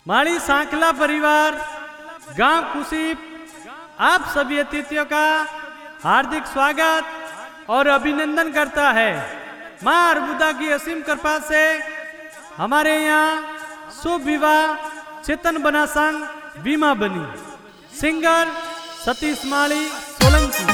माड़ी सांखला परिवार गांव कुशीप आप सभी अतिथियों का हार्दिक स्वागत और अभिनंदन करता है। मां अर्बुदा की असीम कृपा से हमारे यहाँ शुभ विवाह चेतन बना संघ बीमा बनी। सिंगर सतीश माली सोलंकी।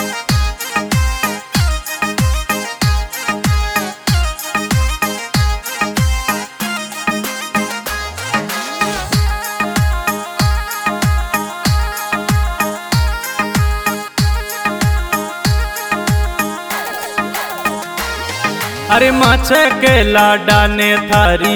अरे मचक लाडा ने थारी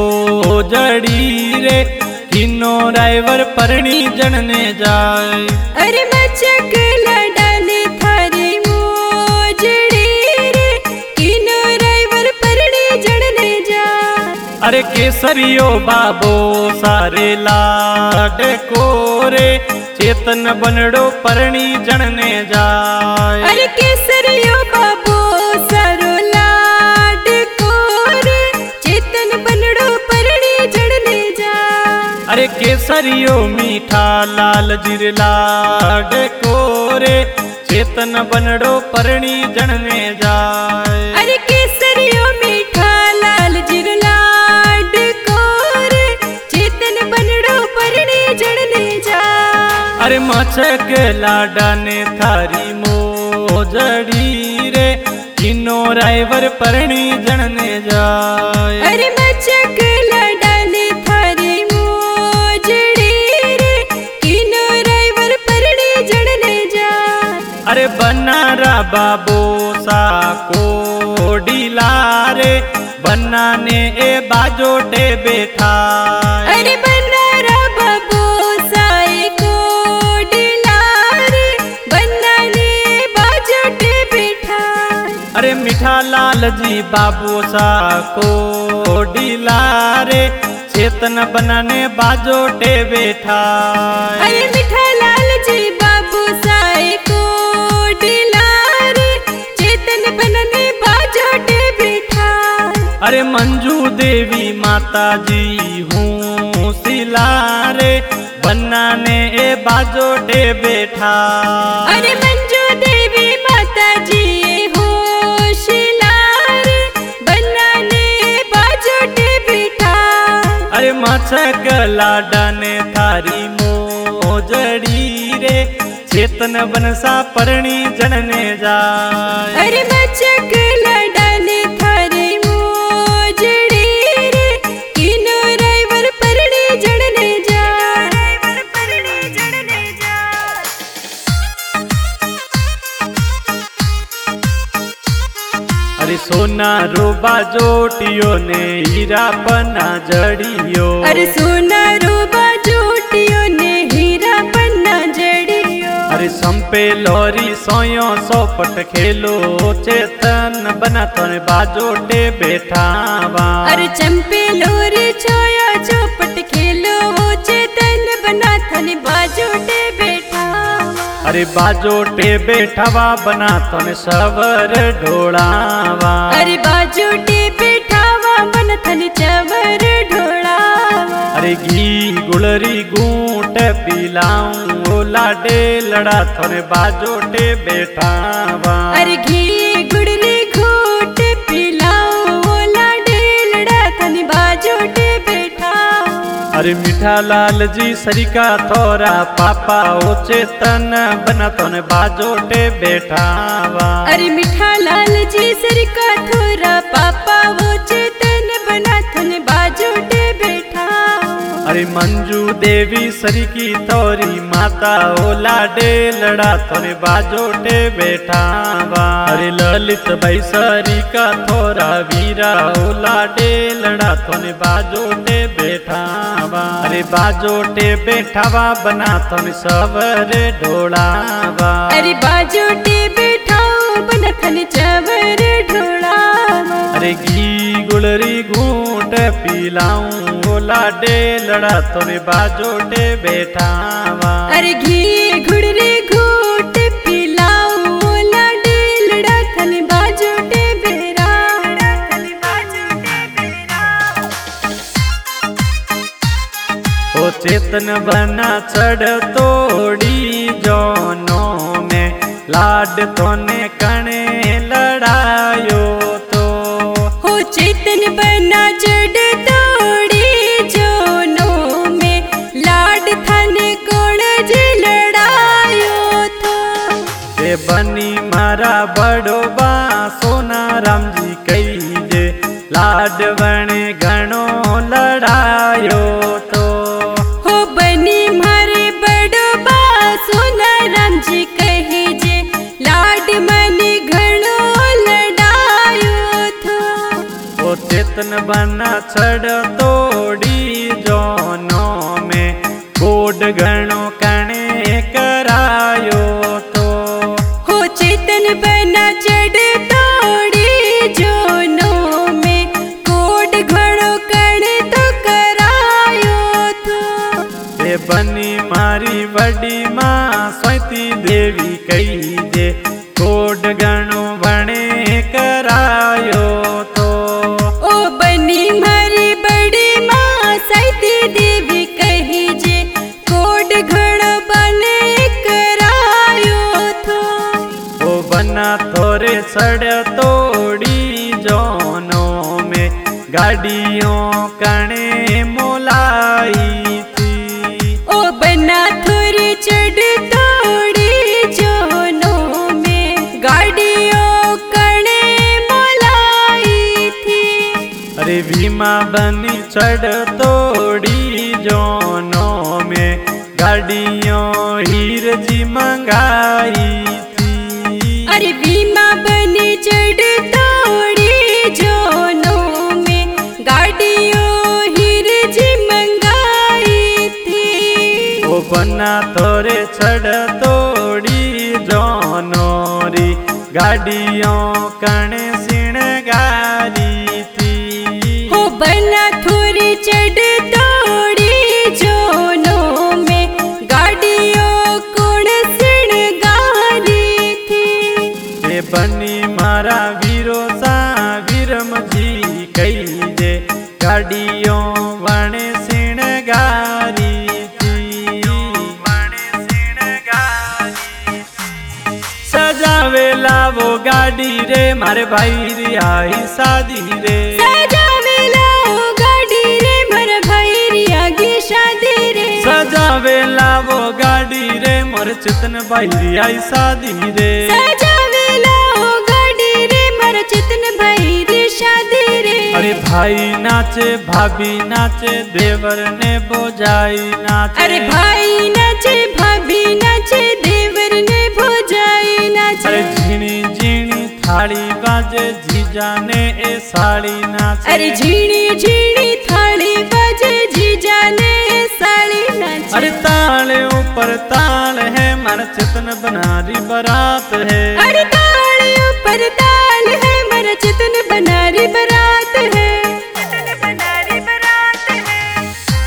मोजड़ी रे किनो ड्राइवर परणी जनने जाए। अरे मचक लाडा ने थारी मोजड़ी रे किनो ड्राइवर परणी जनने जाए। अरे केसरियो बाबो सारे लाड कोरे चेतन बनड़ो परणी जनने जाए। अरे केसरियो बाबो सारो लाड कोरे चेतन बनड़ो परणी जनने जाए। अरे केसरियो मीठा लाल जीर लाड कोरे चेतन बनड़ो परणी जनने जाए। अरे केसरियो मीठा लाल जीर लाड कोरे चेतन बनड़ो परणी जनने जाए। अरे मचक लाडा ने थारी मोजड़ी रे किनो ड्राइवर परणी जनने जाए। अरे मचक लाडा ने थारी मोजड़ी रे किनो ड्राइवर परणी जनने जाए। अरे बनारा बाबो सा कोडीला रे बनाने ए बाजोटे बैठा। अरे बनारा बाबू साए कोडीला रे बनाने बाजोटे बैठा। अरे मीठा लाल जी बाबू सा कोडीला रे चेतन बनाने बाजोटे बैठा। अरे मीठा लाल जी बाबू साए कोडीला रे चेतन बनाने बाजोटे बैठा। अरे मंजू देवी माता जी हूँ सिला रे बनाने ए बाजोटे बैठा। अरे मंजू देवी माता जी होशिला रे बनाने बाजोटे बैठा। अरे मचक लाडा ने थारी मोजड़ी रे चेतन बनसा परणी जनने जाए। अरे मचक लाडा ने थारी मोजड़ी रे किनो ड्राइवर परणी जनने जाए। अरे सोना रोबा जोटियो ने हीरा पन्ना जड़ियो। अरे सोना रूबा जोटियो ने हीरा पन्ना जड़ियो। अरे संपे लोरी सोयो सोपट खेलो चेतन बना तोने बाजोटे बैठावा। अरे चंपे लोरी छोया चौपट खेलो चेतन बना थने बाजोटे बैठा। अरे बाजोटे बैठावा बना तोने सवर ढोलावा। अरे बाजोटे बैठावा बन थने चवर ढोलावा। अरे घी गुलरी गूंट पिलाऊं लाडे लड़ा थोने बाजोटे बैठावा। अरे घी गुड़ली घूट पिलाओ लाडे लड़ा थने बाजोटे बैठा। अरे मीठा लाल जी सरिका थोरा पापा ओ चेतन बना तोने बाजोटे बैठावा। अरे मीठा लाल जी सरका थोरा पापा वो चेतन बना थने बाजोटे बैठा। अरे मंजू देवी सरिकी थोरी माता ओ लाडे लड़ा तोने बाजोटे बैठावा। अरे ललित भाई सरिका थोरा वीरा ओ लाडे लड़ा तोने बाजोटे बैठावा। अरे बाजोटे बैठावा बना तोने सवर ढोलावा। अरे बाजोटे बैठाओ बना थने चवर ढोलावा। अरे घी गुलरी घूंट पिलाऊं लाडे लड़ा तोने बाजोटे बैठावा। अरे घी गुड़री घूट पिलाओ लाडे लड़ा थने बाजोटे बेरा। ओ चेतन बना चढ़ तोड़ी जोनों में लाड तोने कणे लड़ायो तो। हो चेतन बना चढ़ तोड़ी जोनों में लाड थाने कोण जे लड़ायो तो। ए बनी मारा बड़ो बा सोना राम जी कही जे लाड बने घणो लड़ायो तो। हो बनी मारे बड़ो बा सोना राम जी कहे जे लाड मने घणो लड़ायो थो। ओ चेतन बना चढ़ तोड़ी जोनों में कोड घणो कणे करायो तो। हो चेतन बना चढ़ तोड़ी जोनों में कोड घणो कणे तो करायो थो। ए बनी मारी वडी मां स्वती देवी कही जे कोड घणो बणे करायो तो। ओ बनी मारी बड़ी मां सती देवी कही जे कोड घणो बने करायो थो। ओ बना थोरे सड़ तोड़ी जोनों में गाड़ियों कणे मोलाई थी। ओ बना थोड़ी चढ़ तोड़ी जोनों में गाड़ियों कणे मोलाई थी। अरे भीमा बनी चढ़ तोड़ी जोनों में गाड़ियों हीर जी मंगाई थी। अरे बीमा बनी चढ़ तोड़ी जोनों में गाड़ियों हीर जी मंगाई थी। ओ बना तोरे चढ़ तोड़ी जोनों री गाड़ियों कणे सिणगारी थी। हो बना थोड़ी चढ़ तोड़ी जोनों में गाड़ियों कोण सिणगारी थी। ए बनी मारा वीरो सा वीरम जी कही जे गाड़ियों वणे सिणगारी थी। वणे सिणगारी सजावे लावो गाड़ी रे मारे भाई री आई शादी रे। सजावे लाओ गाड़ी रे मोर भाई री आगे शादी रे। सजावे लावो गाड़ी रे मोर चितन भाई री आई शादी रे। सजावे लाओ गाड़ी रे मोर चितन भाई री शादी रे। अरे भाई नाचे भाभी नाचे देवर ने बोझाई नाचे। अरे भाई नाचे भाभी नाचे देवर ने भोजाई नाचे। अरे झीणी झीणी थाली बाजे जीजा ने ए साड़ी नाचे। अरे झीणी झीणी थाली बाजे जीजा ने साड़ी नाचे। अरे ताल ऊपर ताल है मन चितन बनारी बारात है। अरे ताल ऊपर ताल है मन चितन बनारी बारात है। चितन बनारी बारात है।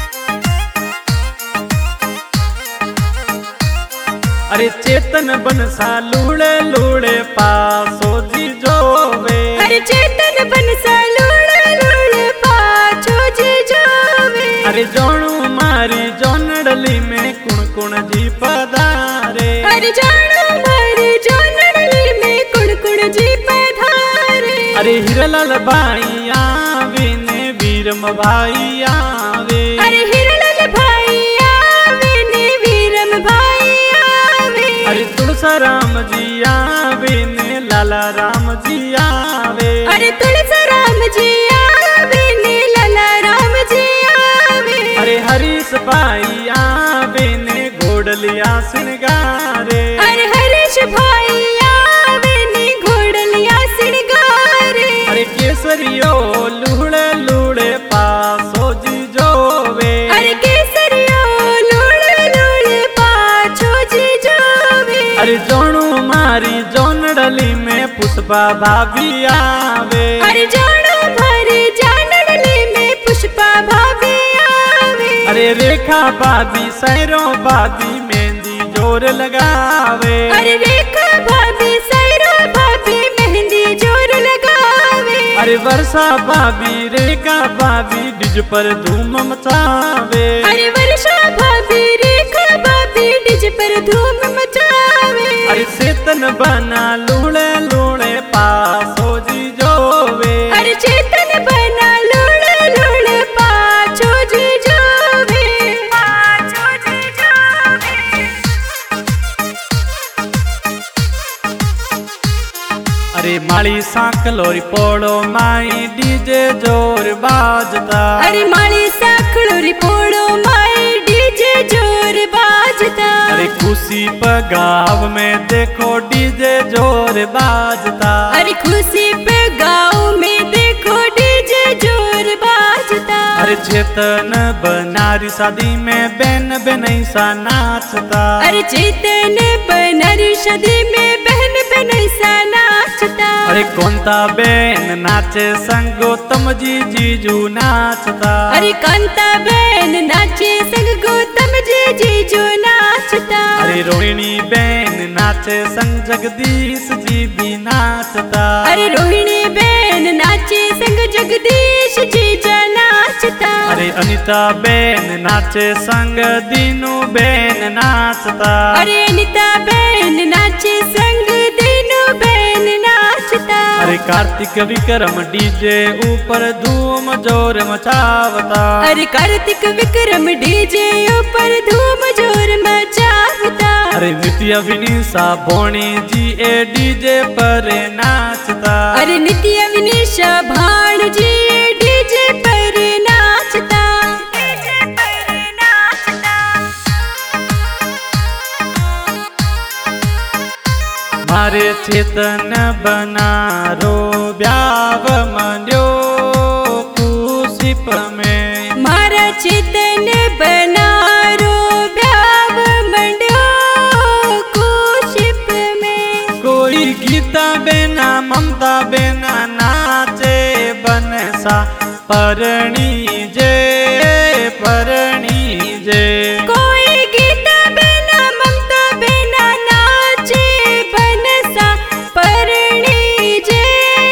अरे चेतन बनसा लूड़े लूड़े पासो जी जोवे। अरे चेतन बनसा लूड़े लूड़े पाछो जी जोवे। अरे जोणू मारी जोनडली में कुण कुण जी पधारे। अरे जानो मारी जोनडली में कुण कुण जी पधारे। अरे हिरलाल भाई आवे ने वीरम भाई आवे। अरे हिरलाल भाई आवे ने वीरम भाई आवे। अरे तुलसा राम जी आवे ने लाला राम जी आवे। अरे तुलसा राम जी आवे ने लाला राम जी आवे। अरे हरीश भाई आवे ने घोड़लिया सिंगारे। अरे हरीश भाई आवे ने घोड़लिया सिंगारे। अरे केसरियो लूड़े लूड़े पासो जी जोवे। अरे केसरियो लूड़े लूड़े पाछो जी जोवे। अरे जोणू मारी जोनडली में पुष्पा भाभी आवे। अरे जोणू मारी जानडली में पुष्पा भाभी आवे। अरे रेखा भाभी सैरो भाभी मेहंदी जोर लगावे। अरे रेखा भाभी सैरो भाभी मेहंदी जोर लगावे। अरे वर्षा भाभी रेखा भाभी डिज पर धूम मचावे। अरे वर्षा चेतन बना लूड़े लूड़े पासो जी जोवे। अरे चेतन बना लूड़े लूड़े पाछो जी जोवे, पाछो जी जोवे। अरे माली सांकलोरी पोड़ो माई डीजे जोर बाजता। अरे माली सांकलोरी पोड़ो माई डीजे जोर बाजता। अरे खुशी पे गाँव में देखो डीजे जोर बाजता। अरे खुशी पे गाँव में देखो डीजे जोर बाजता। अरे चेतन बनारी शादी में बेन बेनैसा नाचता। अरे चेतन बनारी शादी में बहन बेनैसा नाचता। अरे कोंता बेन नाचे संग गौतम जी जीजू नाचता। अरे कांता बेन नाचे संग गौतम जी जीजू नाचता। अरे रोहिणी बेन नाचे संग जगदीश जी भी नाचता। अरे रोहिणी बेन नाचे संग जगदीश जीजा नाचता। अरे अनिता बेन नाचे संग दीनू बेन नाचता। अरे अनिता बेन नाचे संग दीनू बेन नाचता। अरे कार्तिक विक्रम डीजे ऊपर धूम जोर मचावता। अरे कार्तिक विक्रम डीजे ऊपर धूम जोर मचावता। अरे नित्य विनीसा भोणी जी ए डीजे पर नाचता। अरे नित्य विनीशा भाण जी डीजे पर नाचता, डीजे पर नाचता। मारे चेतन बनारो ब्याव मन्यो कुसिप में। मारा चेतन बनारो ब्याव मंड्यो कुशिप में। कोई गीता बेना ममता बेना नाचे बनसा परणी जे, परणी जे। कोई गीता बिना ममता बिना नाचे बनसा परणी जे,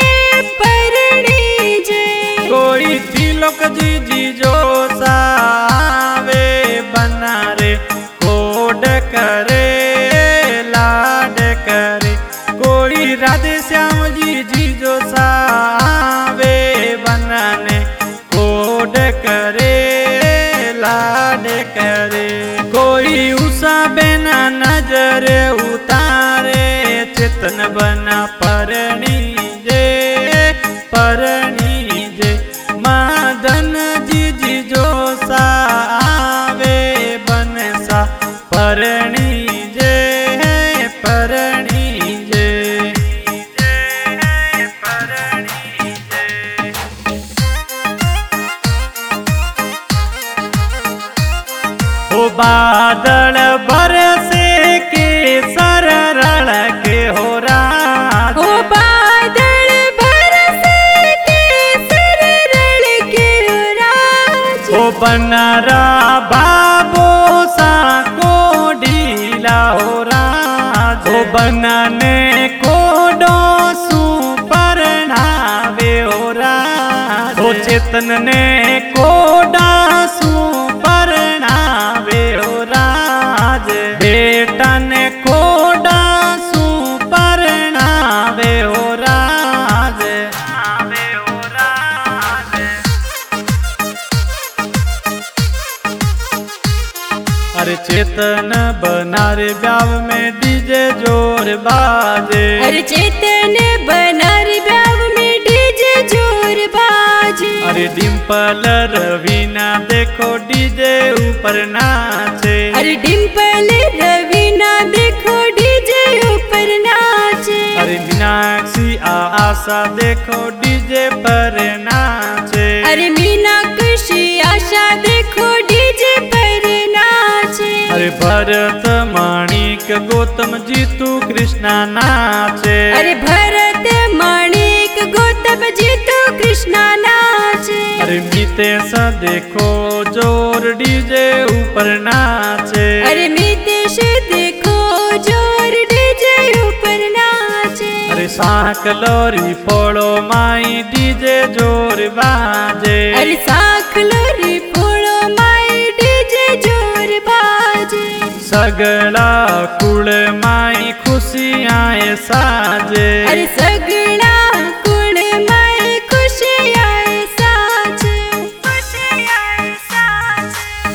परणी जे। कोई तिलक जी जी जो सावे बना रे कोड करे लाड करे। कोई राधे श्याम जी जी जो सावे बनाने कोड करे लाड करे। कोई उषा बेना नजर उतारे चेतन बना परणी जे, परणी जे। मादन जी जी जो सावे बनसा परणी जे, परणी जे, परणी जे। ओ बादल बरसे के सररल के हो राज। ओ बादल बरसे के सररल के राज। ओ बनरा बाबो सा को ढीला हो राज। ओ बनने को डोसू परनावे हो राज। ओ चेतन ने को डासू परनावे हो राज। बेटा ने को डासू परनावे हो राज, आवे हो राज। अरे चेतन बनारे ब्याव में डीजे जोर बाजे। अरे चेतन बनार ब्याव में डीजे जोर बाजे। अरे डिम्पल रवीना देखो डीजे ऊपर नाचे। अरे डिम्पल रवीना देखो डीजे ऊपर नाचे। अरे मीनाक्षी आशा देखो डीजे पर नाचे। अरे मीनाक्षी आशा देखो डीजे पर नाचे। अरे भरत माणिक गौतम जीतू कृष्णा नाचे। अरे भरत माणिक गौतम जीतू कृष्णा नाचे। अरे मितेश देखो जोर डीजे ऊपर नाचे। अरे मितेश देखो जोर डीजे ऊपर नाचे। अरे सांकलोरी पोड़ो माई डीजे जोर बाजे। अरे सांकलोरी पोड़ो माई डीजे जोर बाजे। सगड़ा कुल माई खुश खुशियाँ साजे। अरे सगड़ा कुण में खुशियाँ साजे, खुशियाँ साजे।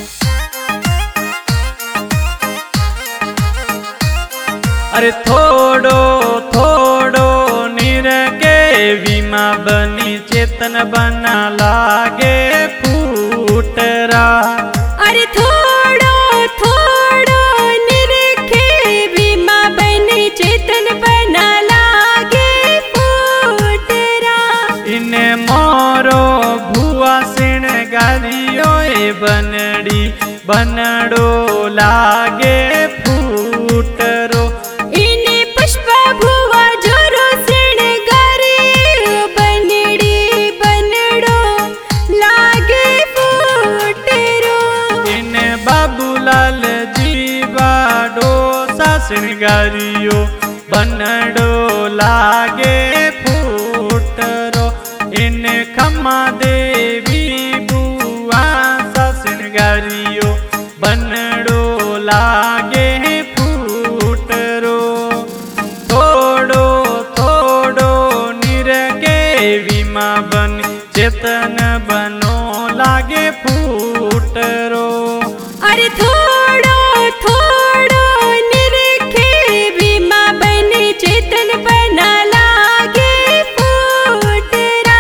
अरे थोड़ो थोड़ो नीर के विमा बनी चेतन बना लागे फूटरा। अरे थोड़ो थोड़ो निरखे विमा बनी चेतन बना लागे फूटरा। इने मोरो भुआ सिण गारियो बनड़ी बनड़ो लागे फूटरो। इने पुष्प भुआ जोरो सिण गारियो बनड़ी बनड़ो लागे फूटरो। इने बाबूलाल जी बाडो सासणगारियो बनड़ो लागे फूटरो। इने खम्मा देवी बुआ सासणगारियो बनड़ो लागे फूटरो। थोड़ो थोड़ो नीर के विमा बन चेतन बनो लागे फूटरो। अरे थोड़ो थोड़ो निरखे विमा बनी चेतन बना लागे फूटरा।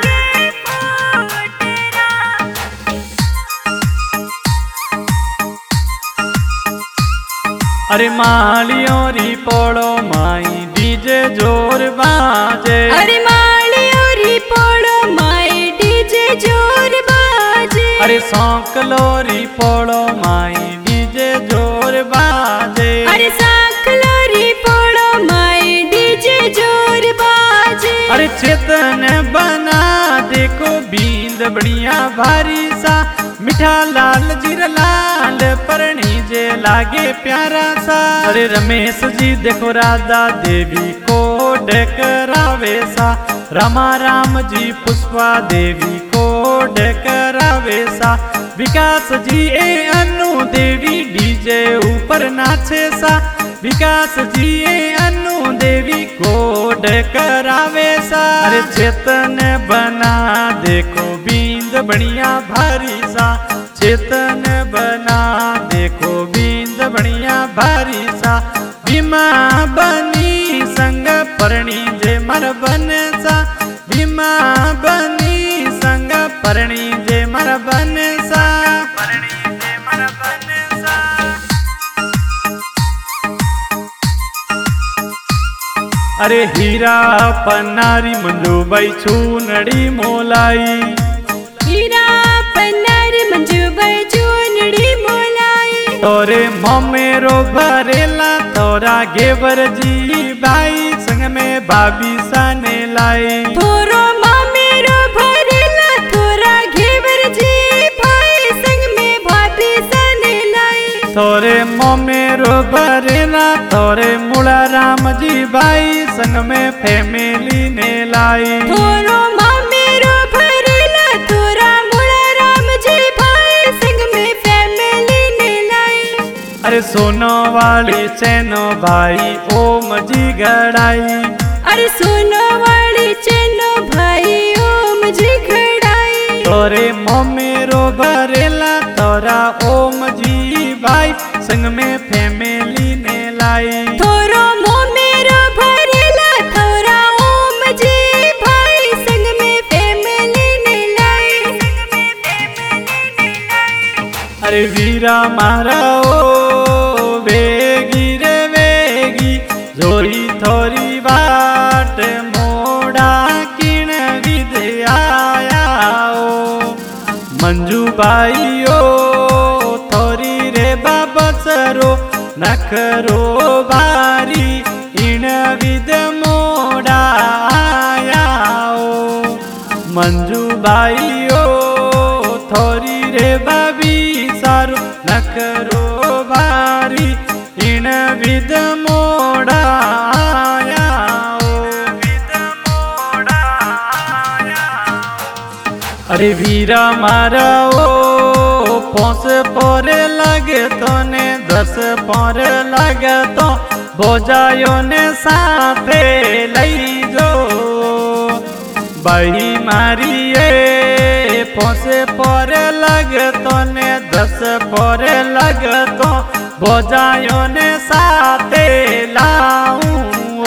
अरे मालियों री पोड़ो माई डीजे जोर बाजे। अरे मालियो री पोड़ो माई डीजे जोर बाजे। अरे सौंकलो री पोड़ो माई डीजे जोर बाजे। अरे साखलो री पोड़ो माई डीजे जोर बाजे। अरे चेतन बना देखो बींद बढ़िया भारी सा मीठा लाल जीरा लाल परणी जे लागे प्यारा सा। अरे रमेश जी देखो राधा देवी को डकरावे सा। रामा राम जी पुष्पा देवी को डकरावे सा। विकास जी ए अनु देवी डीजे ऊपर नाचे सा। विकास जी ए अनु देवी को डकरावे सा। अरे चेतन बना देखो बींद बढ़िया भारी सा। चेतन बना देखो बींद बढ़िया भारी सा। भीमा बनी संग परणी जे मर बन सा। भीमा बनी संग परणी जे मर बन सा। परणी जे मर बन सा। अरे हीरा पन्नारी मंजूबाई चूनड़ी मोलाई। हीरा पन्नारी मंजूबाई चूनड़ी मोलाई। तोरे मोमेरो भरेला तोरा घेवर जी बाई संग में भाभी साने लाई। तोरो मामेरो भरेला तोरा घेवर जी भाई संग में भाभी साने लाई। तोरे मोमेरो भरेला तोरे मुड़ा राम जी बाई संग में फैमिली ने लाई। तोरो मामेरो भरेला तोरा मुड़ा राम जी भाई संग में फैमिली ने लाई। अरे सोनो वाली चैनो भाई ओम जी गड़ाई। अरे सोनो वाली चैनो भाई ओम जी गड़ाई। तोरे मोमेरो भरेला तोरा ओम जी भाई संग में फैमिली ने लाई। तोरो मोमेरो भरेला तोरा ओम जी भाई संग में फैमिली ने लाई। अरे वीरा मारा ओ वेगी रे वेगी जोई थोरी बाट मोड़ा किण विद आया ओ। मंजू बाई ओ थोरी रे बाबसरो नखरो बारी इण विद मोड़ा आया ओ। मंजू बाई ओ थोरी रे बाबी सारो नखरो बारी इण विद मोड़ा आया ओ। विद मोड़ा आया। अरे वीरा मारा ओ 5 पोर लगे तो ने 10 पोर लगे तो ભોજાયો ને સાથે લઈ જો ભાઈ મારી એ પોસે પોરે લગતો ને 10 પોરે લગતો ભોજાયો ને સાથે લાવું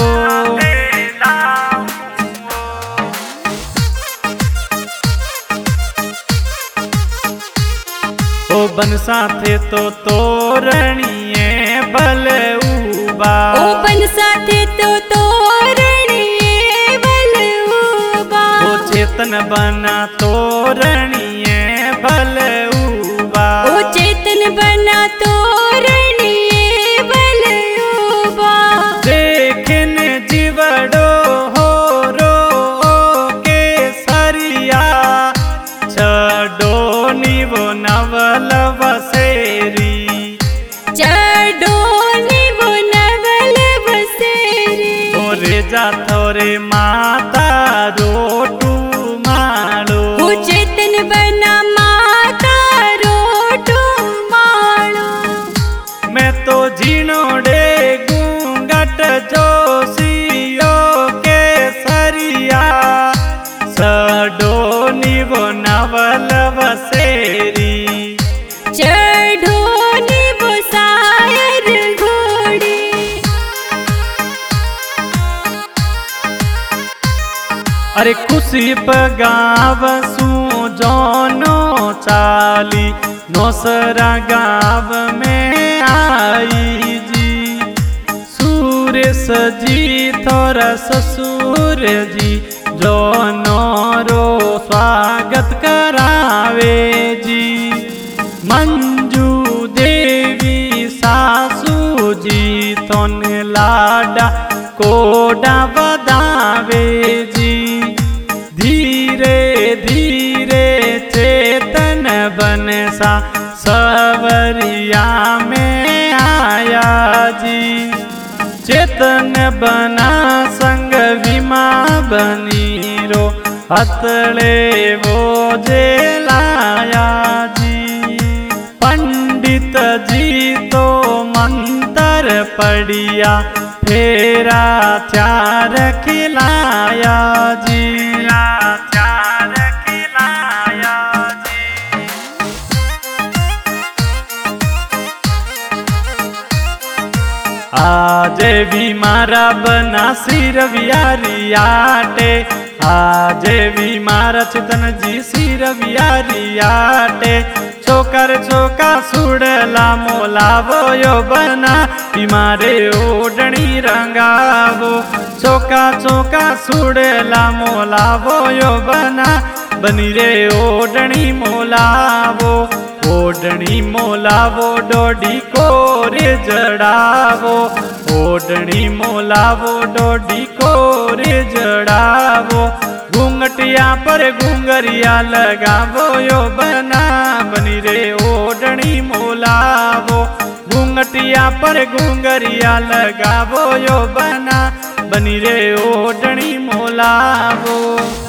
ओ बन साथे तो तोरणिए भले उबा ओ बन साथे तो तोरणिए भले उबा ओ चेतन बना तोरणिए भले उबा ओ चेतन बना तोरणिए भले उबा देखने जीवड़ो हो रो के सरिया छड़ो नीवो नवल बसेरी चढ़ोनी वो नवल बसेरी ओरे जा थोरे माता रोटू मालो वो चेतन बना माता रोटू मालो मैं तो जीनोड़े गूंगट जोशियो के सरिया सडोनी वो नवल बसेरी चढ़ोनी वो सायर घोड़ी अरे खुशी गाव सू जोनो चाली नौसरा गाव में आई जी सूरेश जी थोड़ा ससुर जी जोनो रो स्वागत करावे जी मंजू देवी सासू जी तोन लाडा कोडा बदावे जी धीरे धीरे चेतन बनसा सवरिया में आया जी चेतन बना संग विमा बनी रो हतले वो जे लाया जी पंडित जी तो मंत्र पढ़िया फेरा चार खिलाया जी चार खिलाया जी आज भी मारा बना सिर वियारियाटे आज भी मारा चेतन जी सिर वियारियाटे छोकर छोका सुड़ला मोलावो यो बना मारे ओढ़नी रंगावो छोका छोका सुड़ला मोलावो यो बना बनी रे ओढ़नी मोलावो ओढ़नी मोलावो डोडी को रे जड़ावो ओढ़नी मोलावो डोडी को रे जड़ावो घूंघटिया पर घूंघरिया लगावो यो बना बनी रे ओढ़नी मोलावो घूंघटिया पर घूंघरिया लगावो यो बना बनी रे ओढ़नी मोलावो।